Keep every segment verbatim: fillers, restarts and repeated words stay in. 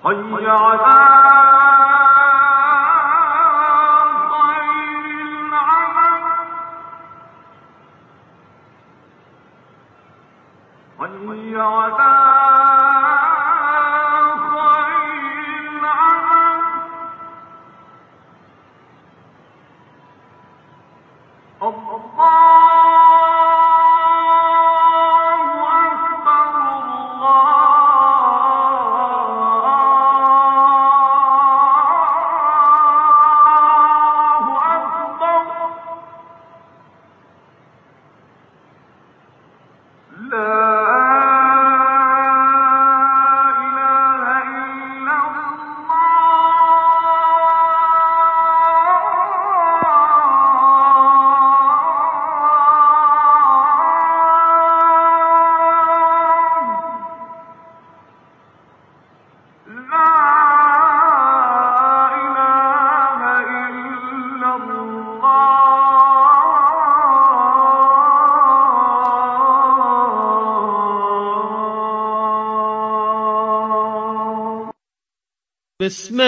بسم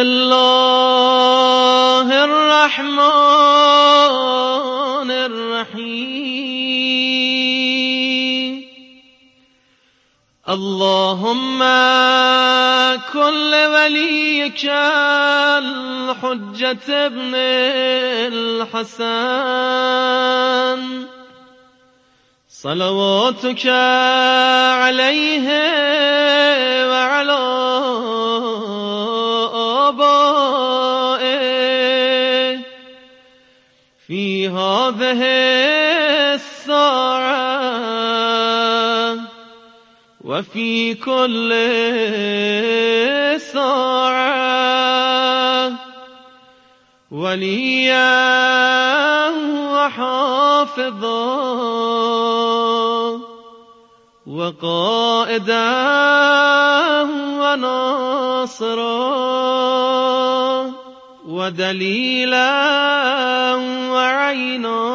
الله الرحمن الرحیم اللهم كل وليك الحجة ابن الحسن صلواتك عليه وعلى آبائه في هذه الساعة وفي كل ساعة وليا وحافظا وقائدا وناصرا ودليلا وعينا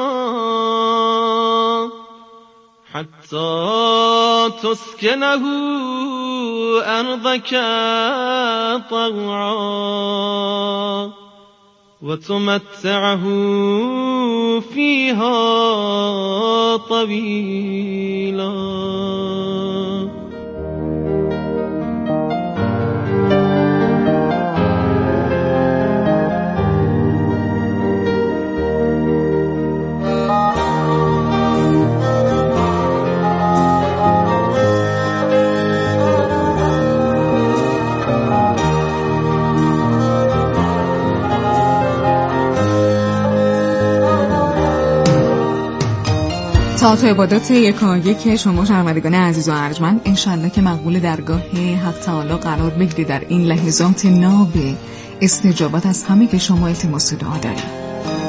حتى تسكنه أرضك طوعا وتمتعه فيها طويلا. ساعت عبادات یکایک که شما شنوندگان عزیز و ارجمند انشالله که مقبول درگاه حق تعالی قرار بگیرید در این لحظات ناب استجابت از همه که شما التماس دعا دارید.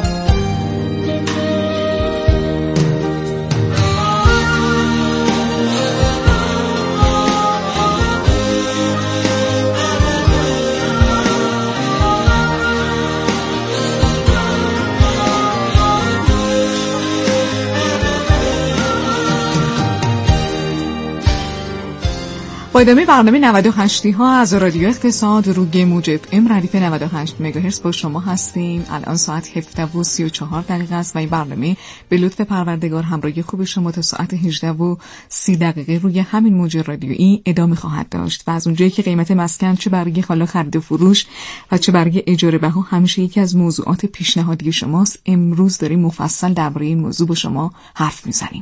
با ادامه برنامه نود و هشت ها از رادیو اقتصاد روی موج اف ام ردیف نود و هشت مگاهرتز با شما هستیم. الان ساعت هفده و سی و چهار دقیقه است و این برنامه به لطف پروردگار همراهی خوب شما تا ساعت هجده و سی دقیقه روی همین موج رادیویی ادامه خواهد داشت و از اونجایی که قیمت مسکن چه برای حالا خرید و فروش و چه برای اجاره بها همیشه یکی از موضوعات پیشنهادی شماست، امروز داریم مفصل درباره این موضوع با شما حرف میزنیم.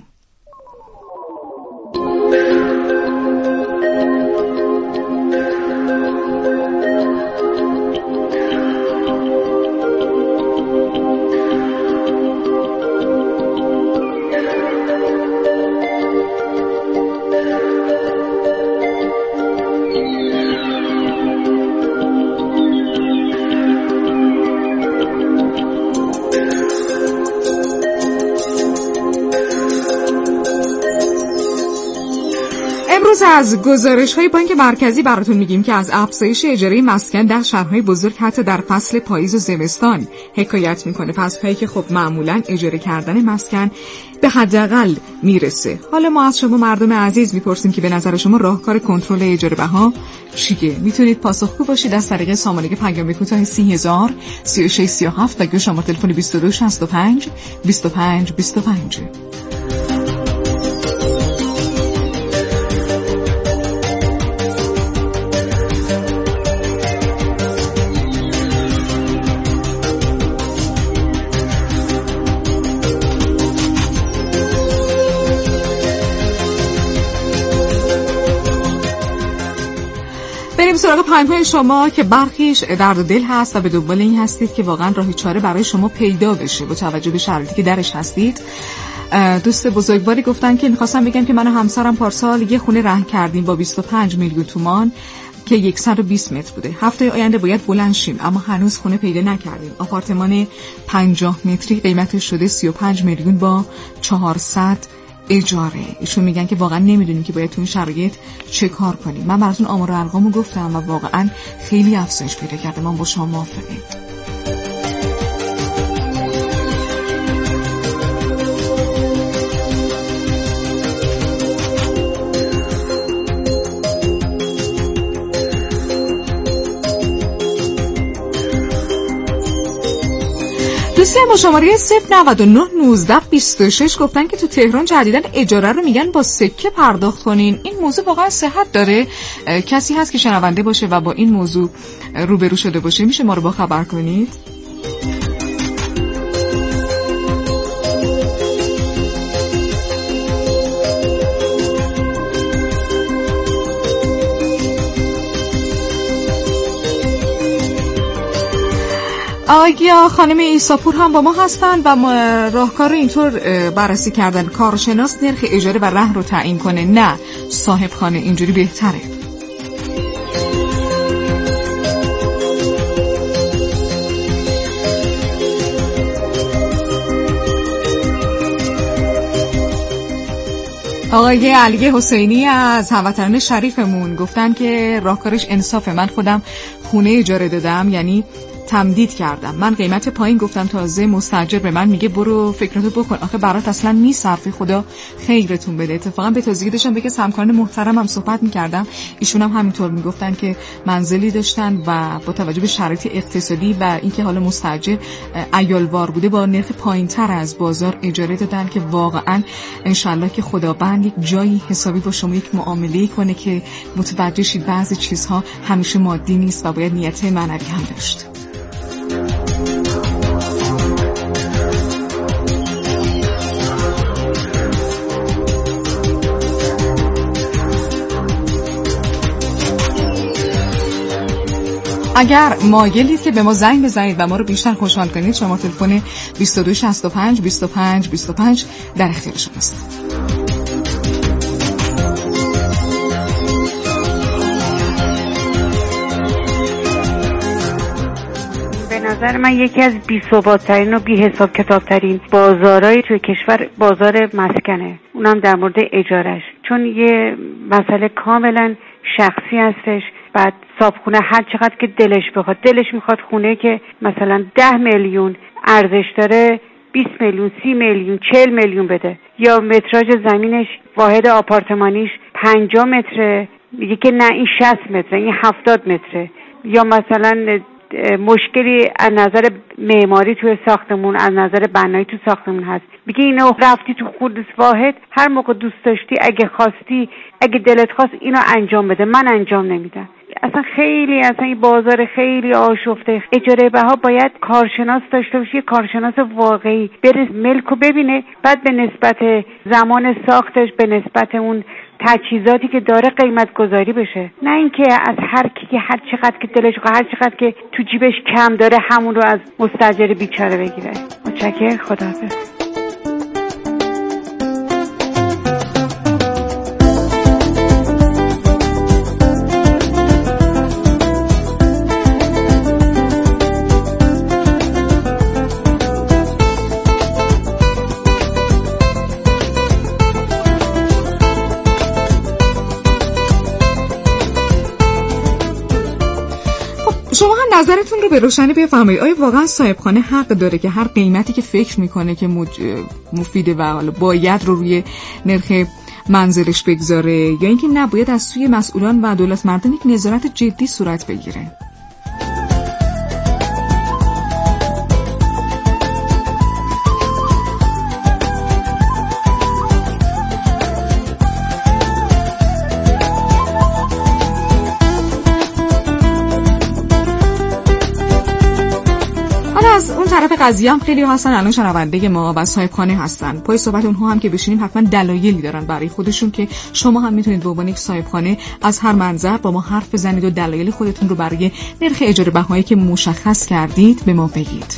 امروز از گزارش‌های بانک مرکزی براتون میگیم که از افزایش اجاره مسکن در شهرهای بزرگ حتی در فصل پاییز و زمستان حکایت میکنه. فصل‌هایی که خب معمولاً اجاره کردن مسکن به حداقل میرسه. حالا ما از شما مردم عزیز میپرسیم که به نظر شما راهکار کنترل اجاره بها چیه؟ میتونید پاسخگو باشید از طریق سامانه پیام کوتاه سی هزار سی و شش سی و هفت و شماره تلفن بیست و دو شصت و پنج بیست و پنج بیست و پنج. بریم سراغ پیام‌های شما که برخیش درد و دل هست و به دنبال این هستید که واقعا راه چاره برای شما پیدا بشه با توجه به شرایطی که درش هستید. دوست بزرگواری گفتن که می‌خواستم بگم که من و همسرم پارسال یه خونه رهن کردیم با بیست و پنج میلیون تومان که صد و بیست متر بوده. هفته آینده باید بلند شیم اما هنوز خونه پیدا نکردیم. آپارتمان پنجاه متری قیمتش شده سی و پنج میلیون با چهارصد اجاره. ایشون میگن که واقعا نمیدونیم که باید تو این شرایط چه کار کنیم. من براتون آمار و ارقامو گفتم و واقعا خیلی افزایش پیدا کرده. من با شما موافقم. دوستی با شماره صفر نود و نه نوزده بیست و شش گفتن که تو تهران جدیدن اجاره رو میگن با سکه پرداخت کنین. این موضوع واقعا صحت داره؟ کسی هست که شنونده باشه و با این موضوع روبرو شده باشه میشه ما رو با خبر کنید؟ آگیا خانم ایساپور هم با ما هستن و ما راهکار رو اینطور بررسی کردن: کارشناس نرخ اجاره و رهن رو تعیین کنه، نه صاحب خانه. اینجوری بهتره. آقای علی حسینی از هموطنان شریفمون گفتن که راهکارش انصافه. من خودم خونه اجاره دادم، یعنی تمدید کردم. من قیمت پایین گفتم، تازه مستاجر به من میگه برو فکرتو بکن، آخه برات اصلا میصرفی، خدا خیرتون بده. اتفاقا به تازگی داشتم که همکاران محترمم صحبت میکردم، ایشون هم همینطور میگفتن که منزلی داشتن و با توجه به شرایط اقتصادی و اینکه حالا مستاجر عیالوار بوده با نرخ پایینتر از بازار اجاره دادن که واقعا انشالله که خداوند یک جایی حسابی با شما یک معامله کنه که متوجه شید بعضی چیزها همیشه مادی نیست و باید نیت معنوی هم داشت. اگر مایلید که به ما زنگ بزنید و ما رو بیشتر خوشحال کنید، شما تلفن بیست و دو شصت و پنج بیست و پنج بیست و پنج در اختیار شماست. به نظر من یکی از بی‌ثبات‌ترین و بی‌حساب کتاب‌ترین بازارهای توی کشور بازار مسکنه، اونم در مورد اجارش، چون یه مسئله کاملا شخصی هستش. بعد صاحبخونه هر چقدر که دلش بخواد، دلش میخواد خونه که مثلا ده میلیون ارزش داره بیست میلیون، سی میلیون، چهل میلیون بده، یا متراژ زمینش واحد آپارتمانیش پنجاه متره میگه که نه این شصت متره، این هفتاد متره، یا مثلا مشکلی از نظر معماری توی ساختمون، از نظر بنایی تو ساختمون هست، میگه اینو رفتی تو خود واحد، هر موقع دوست داشتی اگه خواستی اگه دلت خواست اینو انجام بده، من انجام نمیدم. اصلا خیلی اصلا این بازار خیلی آشفته. اجاره بها باید کارشناس داشته باشه، کارشناس واقعی بره ملکو ببینه، بعد به نسبت زمان ساختش، به نسبت اون تجهیزاتی که داره قیمت گذاری بشه، نه اینکه از هر کی که هر چقدر که دلش خواهد، هر چقدر که تو جیبش کم داره همون رو از مستاجر بیچاره بگیره. متشکرم، خداحافظ. نظرتون رو به روشنی بفرمایید. آیا واقعا صاحبخانه حق داره که هر قیمتی که فکر میکنه که مج... مفیده و حالا باید رو روی نرخ منزلش بگذاره، یا اینکه نباید از سوی مسئولان و دولت مردم یک نظارت جدی صورت بگیره؟ از اون طرف قضیه هم خیلی هستن الان شنونده ما و صاحبخانه هستن. پای صحبت اونها هم که بشینیم حتما دلایلی دارن برای خودشون که شما هم میتونید به عنوان یک صاحبخانه از هر منظر با ما حرف بزنید و دلایل خودتون رو برای نرخ اجاره بهایی که مشخص کردید به ما بگید.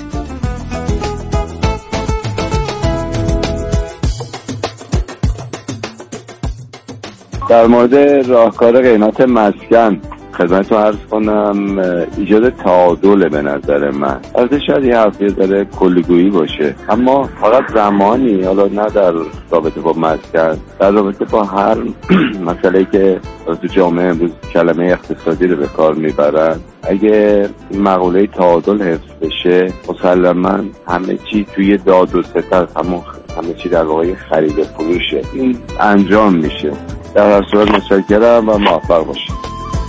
در مورد راهکار قیمت مسکن خدمتتون عرض کنم ایجاد تعادل به نظر من. البته شاید یه حرفی داره کلیگویی باشه، اما فقط زمانی، حالا نه در رابطه با مسکن، در رابطه با هر مسئله که تو جامعه امروز کلمه اقتصادی رو به کار میبرن، اگه مقوله تعادل حفظ بشه مسلماً همه چی توی داد و ستد، همون همه چی در واقع خرید فروشه، این انجام میشه. در هر صورت متشکرم و موفق باشید.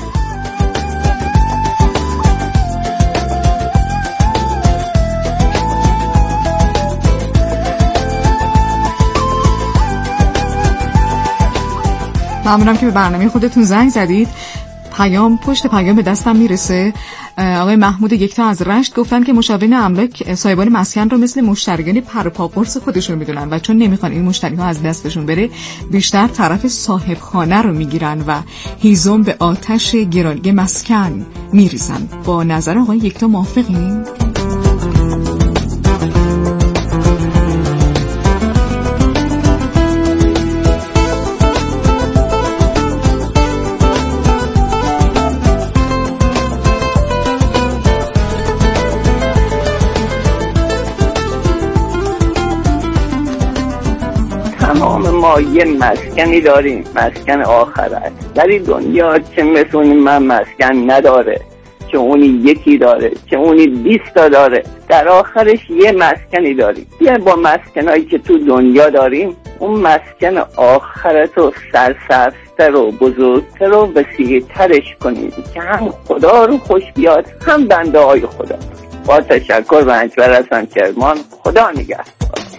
ممنونم که به برنامه خودتون زنگ زدید. پیام پشت پیام به دستم میرسه. آقای محمود یکتا از رشت گفتن که مشاورین املاک صاحبان مسکن رو مثل مشتریان پر پا قرص خودشون میدونن و چون نمیخوان این مشتری ها از دستشون بره، بیشتر طرف صاحب خانه رو میگیرن و هیزم به آتش گرانی مسکن میریزن. با نظر آقای یکتا موافقین؟ ما یه مسکنی داریم، مسکن آخرت، ولی دنیا چه مثل من مسکن نداره، چه اونی یکی داره، چه اونی بیست تا داره، در آخرش یه مسکنی داریم. بیا با مسکنایی که تو دنیا داریم اون مسکن آخرت رو سرسبزتر و بزرگتر و وسیع‌ترش کنیم که هم خدا رو خوش بیاد هم بنده های خدا. با تشکر و انجبر هستم کرمان. خدا نگهدار.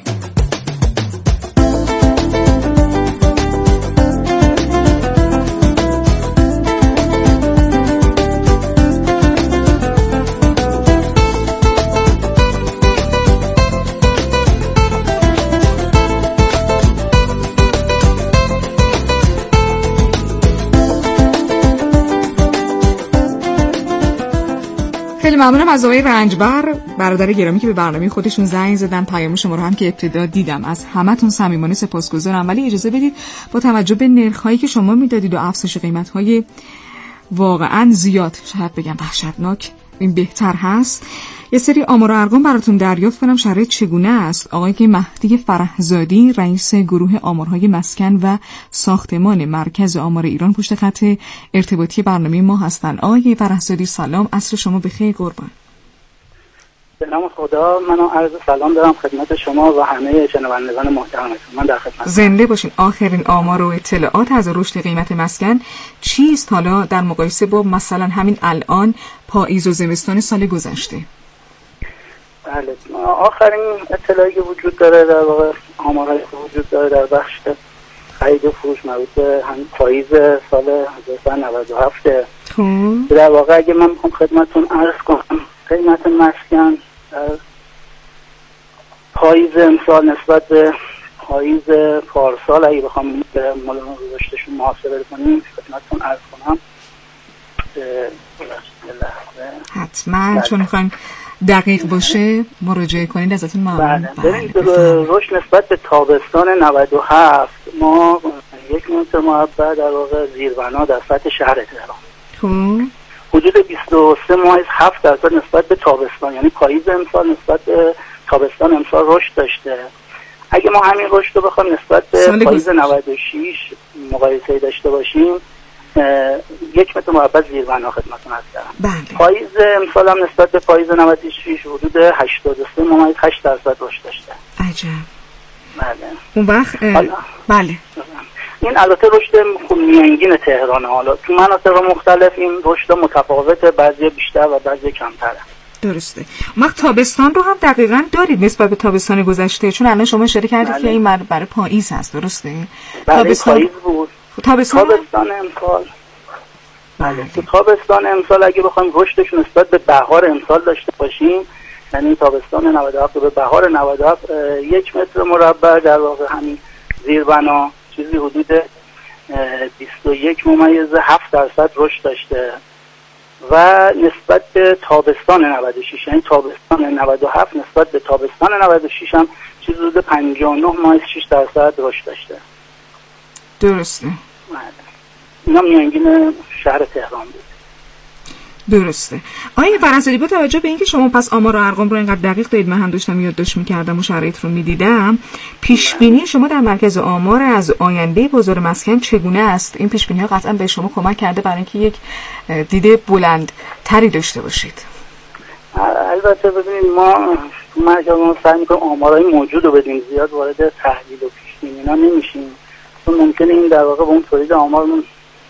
خیلی ممنونم از آقای رنجبر برادر گرامی که به برنامه خودشون زنگ زدن. پیام شما رو هم که ابتدا دیدم. از همتون صمیمانه سپاسگزارم. ولی اجازه بدید با توجه به نرخ‌هایی که شما میدادید و افزایش قیمت‌های واقعاً زیاد، شاید بگم وحشتناک، این بهتر هست یه سری آمار و ارقام براتون دریافت کنم شرایط چگونه است. آقای که مهدی فرحزادی رئیس گروه آمارهای مسکن و ساختمان مرکز آمار ایران پشت خط ارتباطی برنامه ما هستن. آقای فرحزادی سلام، عصر شما بخیر قربان. به نام خدا، من عرض سلام دارم خدمت شما و همه شنوندگان محترمتون. من در خدمت. زنده باشین. آخرین آمار و اطلاعات از رشد قیمت مسکن چیست حالا در مقایسه با مثلا همین الان پاییز و زمستان سال گذشته؟ بله، آخرین اطلاعی که وجود داره در واقع آمارهایی که وجود داره در بخش خرید و فروش مربوط به همین پاییز سال هزار و سیصد و نود و هفت. خب در واقع اگه من میخوام خدمتتون عرض کنم قیمت مسکن در پاییز امسال نسبت به پاییز پارسال اگه بخوام به رشدشون محاسبه کنیم خدمتتون عرض کنم. حتما چون میخوایم دقیق باشه مراجعه کنید ازتون ممنون. بله، رشد نسبت به تابستان نود و هفت ما یک متر مربع در واقع زیربنا در سطح شهر تهران خب حدود بیست و سه ممیز هفت درصد نسبت به تابستان، یعنی پاییز امسال نسبت به تابستان امسال رشد داشته. اگه ما همین رشد رو بخوایم نسبت به پاییز نود و شش مقایسه داشته باشیم یک متر مربع زیربنا خدمتتون عرض کردم. بله. پاییز امسال هم نسبت به پاییز نود و شش حدود هشتاد و سه ممیز هشت درصد رشد داشته. عجب. بله. اون وقت بله. این البته رشد میانگین تهرانه. حالا تو مناطق مختلف این رشد متفاوته، بعضی بیشتر و بعضی کمتره. درسته. وقت تابستان رو هم دقیقاً دارید نسبت به تابستان گذشته، چون الان شما اشاره کردید بله. که این برای پاییز هست، درسته؟ بله تابستان پاییز بود. تابستان تابستان امسال بله تو تابستان امسال اگه بخوایم رشدش نسبت به بهار امسال داشته باشیم، یعنی تابستان نود و هفت به بهار نود و هفت یک متر مربع در واقع همین زیربنا چیزی حدود بیست و یک ممیز هفت درصد رشد داشته و نسبت به تابستان نود و شش، یعنی تابستان نود و هفت نسبت به تابستان نود و شش هم چیزی حدود پنجاه و نه ممیز شش درصد رشد داشته. درسته. اینا میانگین شهر تهران بود. درسته. آقای فرزادی با توجه به اینکه شما پس آمار و ارقام رو اینقدر دقیق دارید، من هم داشتم یادداشت می‌کردم و شرایط رو می‌دیدم، پیش بینی شما در مرکز آمار از آینده بازار مسکن چگونه است؟ این پیش بینی‌ها قطعاً به شما کمک کرده برای اینکه یک دیده بلند تری داشته باشید. البته ببینید ما مرکز ما سعی می‌کنیم آمارهای موجود رو بدیم، زیاد وارد تحلیل و پیش بینی‌ها نمی‌شیم، چون ممکنه این در واقع به اون تولید آمارمون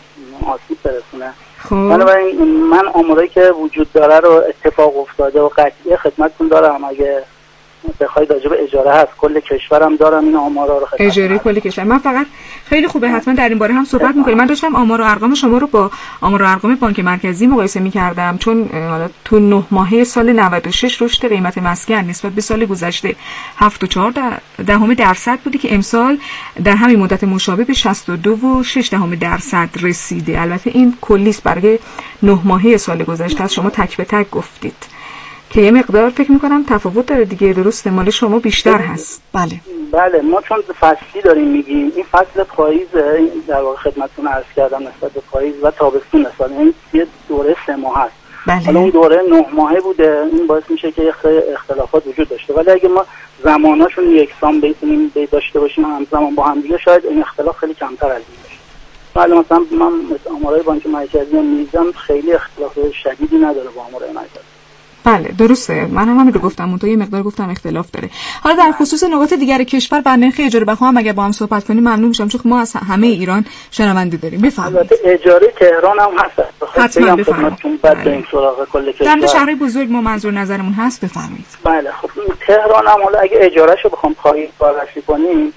آسیب برسونه. بنابراین من آمارایی که وجود داره رو اتفاق افتاده و قطعی خدمتتون دارم. اگه بخواید راجع به اجاره هست کل کشورم دارم این آمارا رو خدمت اجاره کل کشور. من فقط خیلی خوبه حتما در این باره هم صحبت می‌کنیم. من داشتم آمار و ارقام شما رو با آمار و ارقام بانک مرکزی مقایسه می‌کردم، چون حالا تو نه ماهه سال نود و شش رشد قیمت مسکن نسبت به سال گذشته هفت و چهار دهم درصد بودی که امسال در همین مدت مشابه به شصت و دو و شش دهم درصد رسیده. البته این کلی است برای نه ماهه سال گذشته است، شما تک به تک گفتید که یه مقدار فکر میکنم تفاوت داره دیگه. درسته مال شما بیشتر هست. بله بله ما چون فصلی داریم میگیم، این فصل پاییز در واقع خدمتتون عرض کردم نسبت به پاییز و تابستون نسبت این یه دوره سه ماه هست. بله. حالا اون دوره نه ماهه بوده، این باعث میشه که اختلافات وجود داشته، ولی اگه ما زماناشون یکسان بتونیم داشته باشیم همزمان با هم دیگه شاید این اختلاف خیلی کمتر از این باشه. ولی مثلا من آمارای بانک مرکزی میزم خیلی اختلاف شدیدی نداره با آمارای مرکزی. بله درسته، من هم همین رو گفتم، اون تو یه مقدار گفتم اختلاف داره. حالا در خصوص نقاط دیگر کشور بر نرخ اجاره بها هم اگر با هم صحبت کنیم ممنون میشم، چون ما از همه ایران شنونده داریم. بفرمایید. البته اجاره تهران هم هست. حتما بفرمایید. بعد بریم سراغ کل کشور. در شهرهای بزرگ ما منظور نظرمون هست. بفرمایید. بله خب تهران هم حالا اگه اجارهشو بخوام پاییز بررسی کنیم،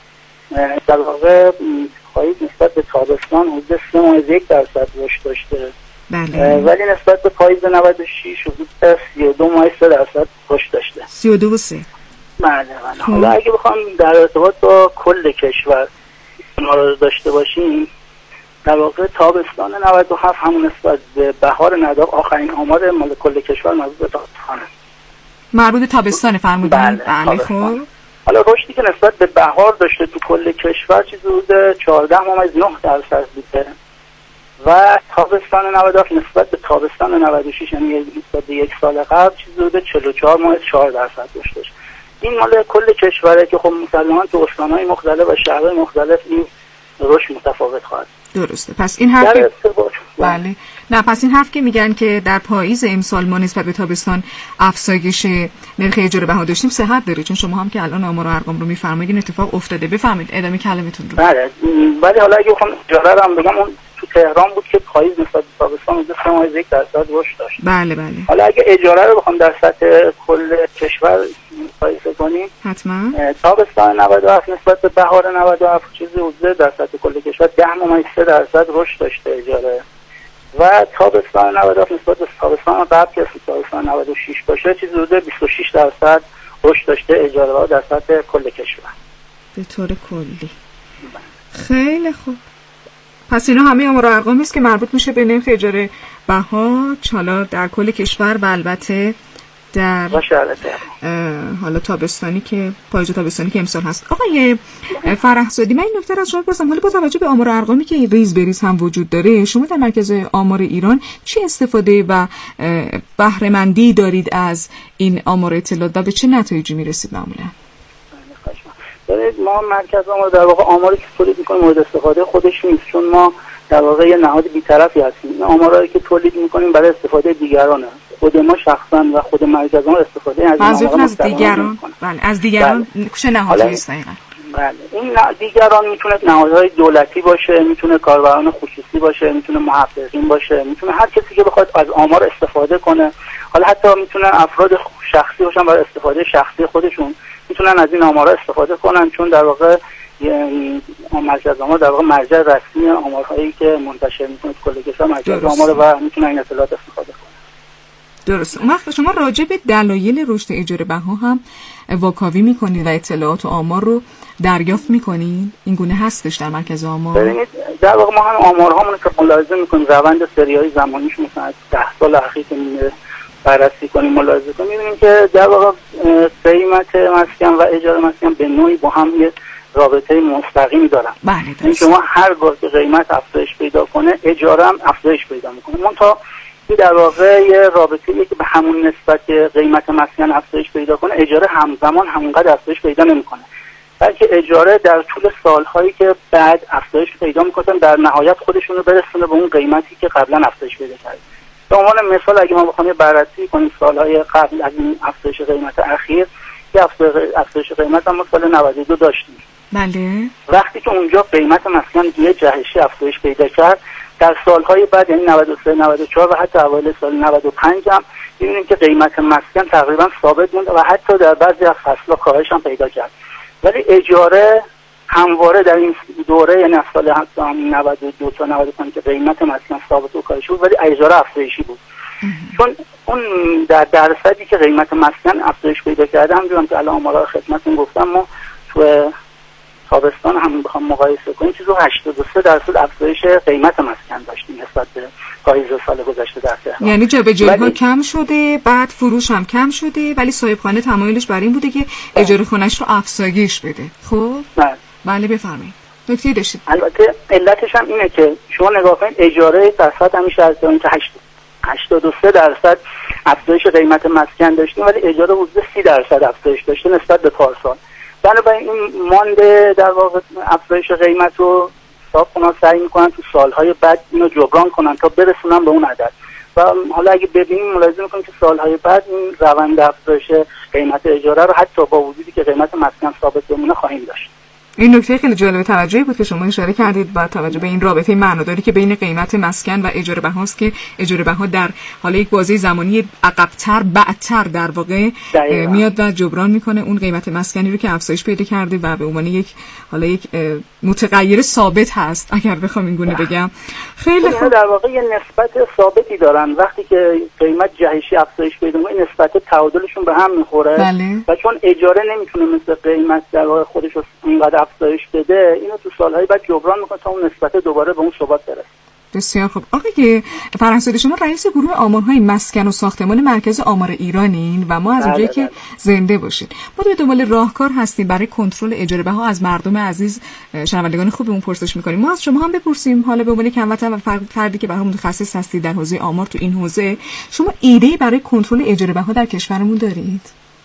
در واقع پاییز نسبت به تابستان حدود سه ممیز یک درصد رشد داشته. بله. ولی نسبت به پاییز نود و شش حدود سی و دو ممیز سه درصد رشد داشته. سی و دو و سه. بله بله. حالا اگه بخوام در ارتباط با کل کشور ما رو داشته باشیم، در واقع تابستان نود و هفت همون نسبت به بهار نود و هفت آخرین آمار مال کل کشور مربوط به تابستانه. مربوط به تابستان فرمودید. بله. بله خب. حالا رشدی که نسبت به بهار داشته تو کل کشور چیزی حدود چهارده ممیز نه درصد بوده و تابستان نود و هفت نسبت به تابستان نود و شش یعنی نسبت به یک سال قبل چیزی حدود چهل و چهار ممیز چهار درصد داشته. این مال کل کشوره که خب مسلماً تو استان‌های مختلف و شهرهای مختلف این رشد متفاوت خواهد. درسته. پس این حرف بله نه پس این حرف که میگن که در پاییز امسال ما نسبت به تابستان افزایش نرخ اجاره بها داشتیم صحت داره، چون شما هم که الان آمار و ارقام رو میفرمایید این اتفاق افتاده. بفرمایید ادامه کلمتون رو. بله ولی حالا اگه بخوام اجاره رو هم بگم، اون تو تهران بود که پاییز نسبت به تابستان حدود سه ممیز یک درصد رشد داشت. بله بله. حالا اگه اجاره رو بخوام در سطح کل کشور مقایسه کنیم، حتما تابستان نود و هفت نسبت به بهار نود و هفت چیزی حدود در سطح کل کشور ده ممیز سه درصد رشد داشته اجاره و تابستان نود و هفت نسبت به تابستان قبل که تابستان نود و شش باشه چیزی حدود بیست و شش درصد رشد داشته اجاره ها در سطح کل کشور به طور کلی. خیلی خوب. پس اینا همه آمار و ارقامی است که مربوط میشه به نرخ اجاره بها حالا در کل کشور و البته در حالا تابستانی که پاییز تابستانی که امسال هست. آقای فرحزادی من این نکته را از شما بپرسم، حالا با توجه به آمار و ارقامی که ریز بریز هم وجود داره، شما در مرکز آمار ایران چه استفاده و بهره مندی دارید از این آمار اطلاعات و به چه نتایجی میرسید معمولا؟ ببینید ما مرکز آمار در واقع آماری که تولید می‌کنیم مورد استفاده خودش نیست، چون ما در واقع یه نهاد بی‌طرفی هستیم. این آمارایی که تولید می‌کنیم برای استفاده دیگرانه. خود ما شخصا و خود مرکز آمار استفاده از این آمارا از دیگران. بله از دیگران چه نهادهایی است دقیقاً؟ بله این دیگران میتونه نهادهای دولتی باشه، میتونه کاربران خصوصی باشه، میتونه محققین باشه، میتونه هر کسی که بخواد از آمار استفاده کنه. حالا حتی میتونه افراد شخصی باشن برای استفاده شخصی خودشون میتونن از این آمارها استفاده کنن، چون در واقع مرکز آمار در واقع مرجع رسمی آمارهایی که منتشر میکنه تو کل کشور مرکز آمار و میتونن این اطلاعات استفاده کنن. درست. اون وقت شما راجع به دلایل رشد اجاره بها هم واکاوی میکنید و اطلاعات و آمار رو دریافت میکنید؟ این گونه هستش در مرکز آمار؟ ببینید در واقع ما هم آمارهامون رو ملاحظه میکنیم، روند سریای زمانیش مثلا از ده سال اخیر که بررسی کنیم ملاحظه کنیم میبینیم که در واقع قیمت مسکن و اجاره مسکن به نوعی با هم یه رابطه مستقیمی دارن. بله این شما هر بار که قیمت افزایش پیدا کنه اجاره هم افزایش پیدا میکنه. منتها این در واقع یه رابطه‌ایه که به همون نسبت که قیمت مسکن افزایش پیدا کنه اجاره همزمان همونقدر افزایش پیدا نمیکنه، بلکه اجاره در طول سالهایی که بعد افزایش پیدا میکنن در نهایت خودشون رو برسونه به اون قیمتی که قبلا افزایش پیدا کرد. به عنوان مثال اگه ما بخوایم بررسی کنیم سالهای قبل از این افزایش قیمت اخیر، یه افزایش قیمت هم سال نود و دو داشتیم. بله. وقتی که اونجا قیمت مسکن یه جهشی افزایش پیدا کرد، در سالهای بعد یعنی نود و سه نود و چهار و حتی اوایل سال نود و پنج هم می‌بینیم که قیمت مسکن تقریبا ثابت موند و حتی در بعضی از فصل‌ها کاهش هم پیدا کرد. ولی اجاره همواره در این دوره یعنی از سال نود و دو تا نود و پنج که قیمت مسکن ثابت و کاهش بود ولی اجاره افزایشی بود. چون اون در درصدی که قیمت مسکن افزایش پیدا کرده همونجوری که الان آمارا خدمتتون گفتم ما تو تابستان هم بخوام مقایسه کنیم چیزو هشتاد و سه درصد افزایش قیمت مسکن داشتیم نسبت به پاییز سال گذشته در تهران. یعنی جابجایی ها کم شده، بعد فروش هم کم شده، ولی صاحبخانه تمایلش بر این بوده که اجاره خونه‌اش رو افزایش بده. خب بله بله بفرمایید. نکته داشتید. البته علتش هم اینه که شما نگاه کنید اجاره درصد همیشه از اون که هشتاد و سه درصد افزایش قیمت مسکن داشتیم ولی اجاره حدود سی درصد افزایش داشته نسبت به پارسال. بنابراین این مانده در واقع افزایش قیمت رو صاحبخونه‌ها سعی میکنن تو سالهای بعد اینو جبران کنن تا برسونن به اون عدد. و حالا اگه ببینیم ملاحظه میکنیم که سالهای بعد این روند افزایش قیمت اجاره رو حتی با وجودی که قیمت مسکن ثابت بمونه خواهیم داشت. این نکته خیلی جالب توجهی بود که شما اشاره کردید با توجه به این رابطه معناداری که بین قیمت مسکن و اجاره بهاست که اجاره بها در حالا یک بازه زمانی عقب‌تر بعدتر در واقع میاد و جبران میکنه اون قیمت مسکنی رو که افزایش پیدا کرده و به عنوان یک حالا یک متغیر ثابت هست اگر بخوام این گونه بگم. خیلی خوب. در واقع یه نسبت ثابتی دارن وقتی که قیمت جهشی افزایش پیدا میکنه نسبت تعادلشون به هم میخوره. بله. و چون اجاره نمیتونه مثل قیمت در واقع خودش رو اینقدر افزایش بده اینو تو سالهای بعد جبران میکنه تا اون نسبت دوباره به اون ثبات برسه. بسیار خوب. آقای فرهنگزاده شما رئیس گروه آمارهای مسکن و ساختمان مرکز آمار ایرانین و ما از اونجایی که زنده باشین ما به دنبال راهکار هستیم برای کنترل اجاره بها از مردم عزیز شنوندگان خوبمون پرسش میکنیم. ما از شما هم بپرسیم حالا به عنوان هموطن و فردی که برای متخصص هستید در حوزه آمار تو این حوزه شما ایده‌ای برای کنترل اجاره بها در کشورمون دارید؟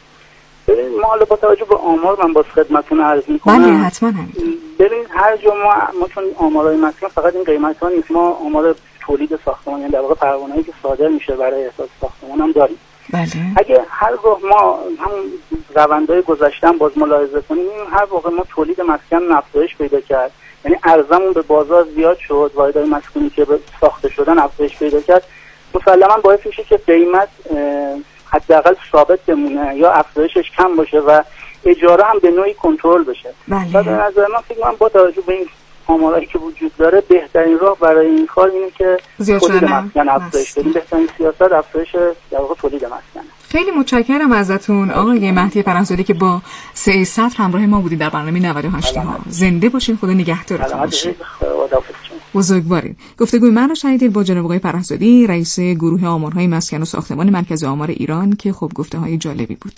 ببین ما حالا با توجه به آمار من باز خدمتتون عرض میکنم. بله حتما همینطور. ببین هر جا ما ما چون آمارهای مسکن فقط این قیمت ها نیست، ما آمار تولید ساختمان یعنی در واقع پروانه‌ای که صادر میشه برای احساس ساختمان هم داریم. بله. اگه هرگاه ما هم روندهای گذشته باز ملاحظه کنیم هر واقع ما تولید مسکن افزایش پیدا کرد یعنی ارزمون به بازار زیاد شد، واحدهای مسکونی که ساخته شدن افزایش پیدا کرد مسلماً باعث میشه که قیمت حداقل ثابت بمونه یا افزایشش کم باشه و اجاره هم به نوعی کنترل بشه. بله. و به نظر من فکر کنم با توجه به این آمارایی که وجود داره بهترین راه برای این کار اینه که تولید مسکن افزایش بدیم. بهترین سیاست افزایش در واقع تولید مسکن. خیلی متشکرم ازتون آقای مهدی فرهنگزاده که با سه صفر همراه ما بودید در برنامه نود و هشت ها. زنده باشین، خدا نگهدارتون باشه. بزرگوارید. گفتگوی من رو شنیدید با جناب آقای فرهنگزاده رئیس گروه آمارهای مسکن و ساختمان مرکز آمار ایران که خب گفته‌های جالبی بود.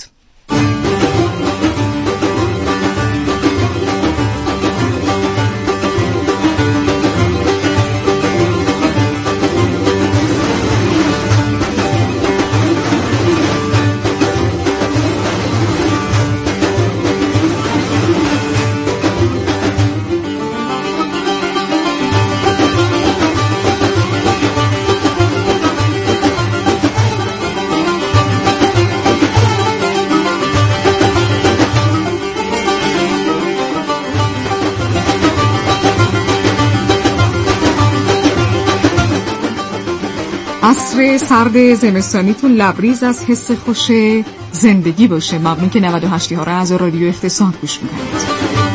عصر سرد زمستانیتون لبریز از حس خوش زندگی باشه. ممنون که نود و هشت ها را از رادیو اقتصاد گوش میکنید.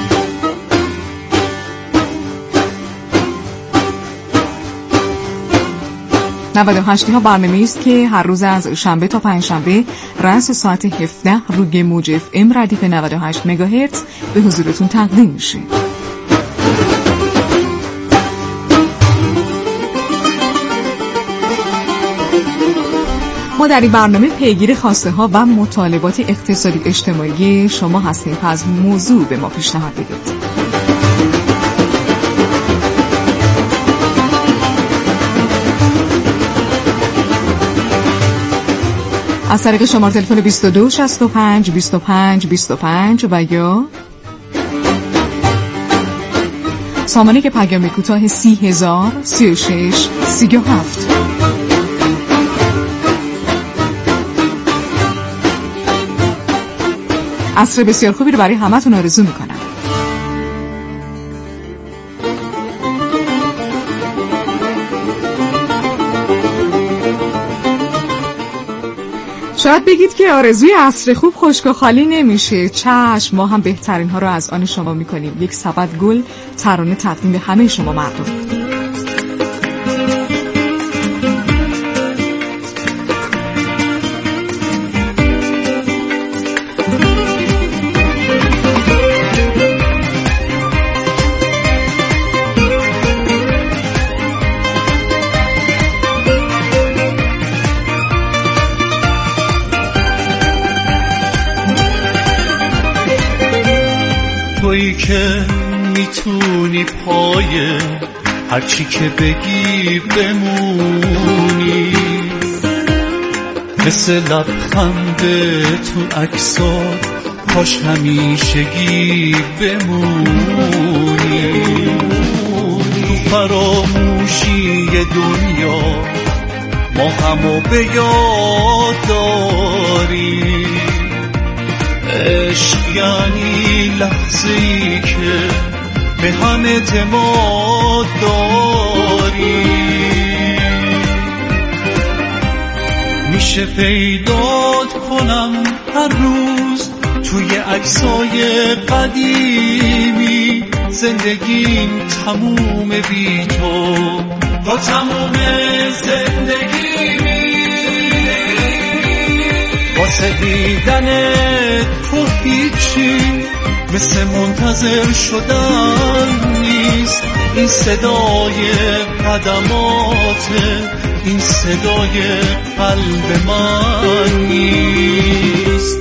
نود و هشت ها برنامه‌ای است که هر روز از شنبه تا پنجشنبه رأس ساعت هفده روی موج اف ام ردیف نود و هشت مگاهرتز به حضورتون تقدیم میشه. ما در این برنامه پیگیر خواسته ها و مطالبات اقتصادی اجتماعی شما هستیم. پس موضوع به ما پیشنهاد بدید. از طریق شماره تلفن بیست و دو شصت و پنج بیست و پنج بیست و پنج و یا سامانه که پیام کوتاه سی هزار سی و شش سی و هفت. عصر بسیار خوبی رو برای همتون آرزو میکنم. شاید بگید که آرزوی عصر خوب خشک و خالی نمیشه. چشم، ما هم بهترین ها رو از آن شما میکنیم. یک سبد گل ترانه تقدیم به همه شما مردم. تویی که میتونی پای هرچی که بگی بمونی، مثل لبخند تو عکسات کاش همیشگی بمونی. تو فراموشی دنیا ما همو به یاد داری. عشق یعنی لحظه‌ای که به هم اعتماد داری. میشه پیدات کنم هر روز توی عکسای قدیمی. زندگیم تموم بی تو تا تموم زندگیمی. واسه دیدن تو هیچی مثل منتظر شدن نیست. این صدای قدمات، این صدای قلب من نیست.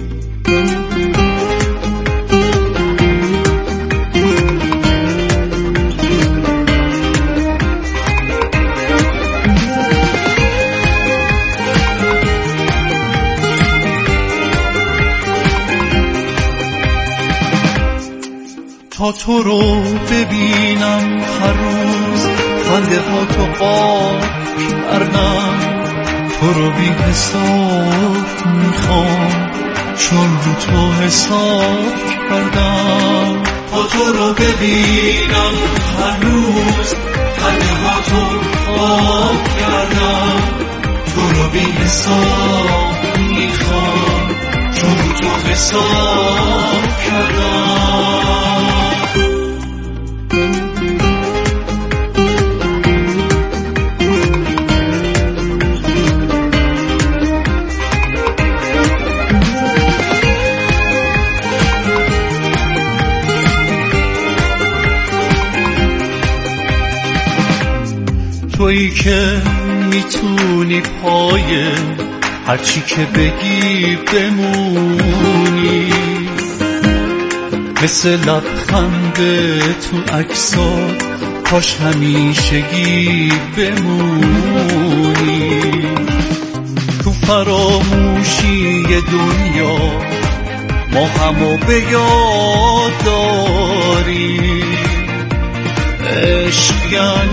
تا تو رو ببینم هر روز خنده ها تو قاب کردم. تو رو بی حساب میخوام چون رو تو حساب کردم. تا تو رو ببینم هر روز خنده ها تو قاب کردم. تو رو بی حساب میخوام چون رو تو حساب کردم. تویی که میتونی پای هرچی که بگی بمونی، مثل لبخند تو عکسات کاش همیشگی بمونی. تو فراموشی دنیا ما همو به یاد داری. عشق